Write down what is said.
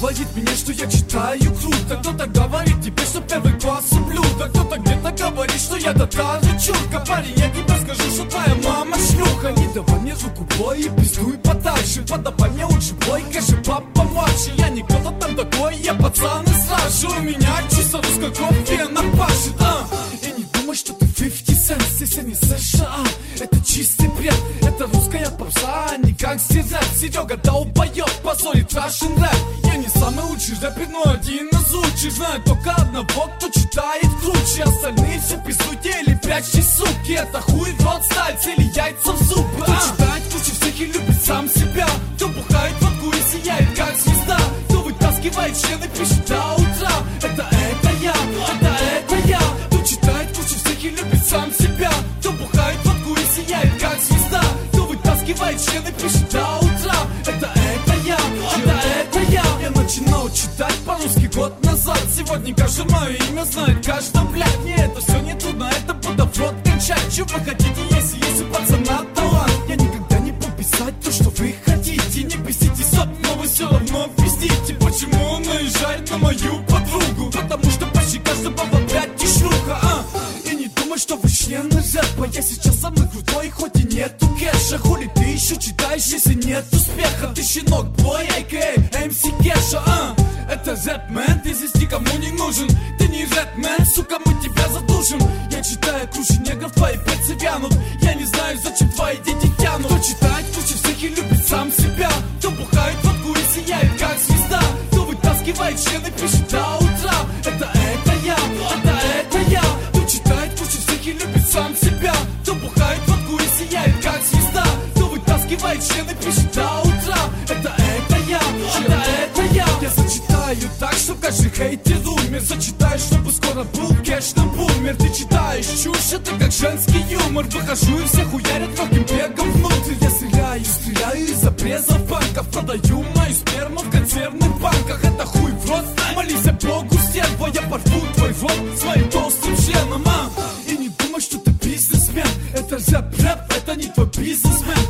говорит мне, что я читаю круто. Кто-то говорит тебе, что первый класс ублюдок. Кто-то где-то говорит, что я татарный чурка. Парень, я тебе скажу, что твоя мама шлюха. Не давай мне руку, бой, и пиздуй подальше. Подавай мне лучше бой, кэши, папа младший. Я не кто-то там такой, я пацан и старше. У меня чисто русской кровь на пашет, И не думай, что ты 50 Cent, здесь не США. Это чистый бред, это русская попса, а не гангстер-рэп. Серега долбоёб, позорит Russian рэп. Я не самый лучший рэпер, но один из лучших. Знаю только одного, кто читает круче. Остальные все пиздуйте или прячьте, суки. Это хуй в рот ставится или яйца в зубы. Кто читает круче всех и любит сам себя. Кто бухает водку и сияет как звезда. Кто вытаскивает члены, пишет до утра. Это я, это я. Кто читает круче всех и любит сам себя. Кто бухает водку и сияет как звезда. Кто вытаскивает члены, пишет до утра. Это я, это я. Я начинал читать по-русски год назад. Сегодня каждое мое имя знает каждый, блядь. Мне это все не трудно, это бутерброд кончать. Чего вы хотите, если пацана талант? Я никогда не буду писать то, что вы хотите. Не пиздите соп, но вы все равно пиздите. Почему он наезжает на мою подругу? Потому что почти каждый баба, блядь, и шлюха, И не думай, что вы члены рэпа. Я сейчас самый крутой, хоть и нету кэша. Хули ты еще читаешь, если нет успеха? Ты щенок, бой, а.к.а. МС Кеша, Это рэп-мен, ты здесь никому не нужен. Ты не рэп-мен, сука, мы тебя задушим. Я читаю круче негров, твои перцы вянут. Я не знаю, зачем твои дети тянут. Кто читает круче всех и любит сам себя. Кто бухает водку и сияет как звезда. Кто вытаскивает члены, пишет до утра. Это я, это я. Кто читает круче всех и любит сам себя. Кто бухает водку и сияет как звезда. Кто вытаскивает члены, пишет до утра. Это я, это я. Я зачитаю так, что каждый хейтер умер. Зачитаю, чтобы скоро был кэш на бумер. Ты читаешь чушь, это как женский юмор. Выхожу и всех хуярят легким бегом внутрь. Я стреляю из обрезов банков. Продаю мою сперму в консервных банках. Это хуй в рот, молись Богу, стерва. Я порву твой рот своим толстым членом, И не думай, что ты бизнесмен. Это рэп, это не твой бизнесмен.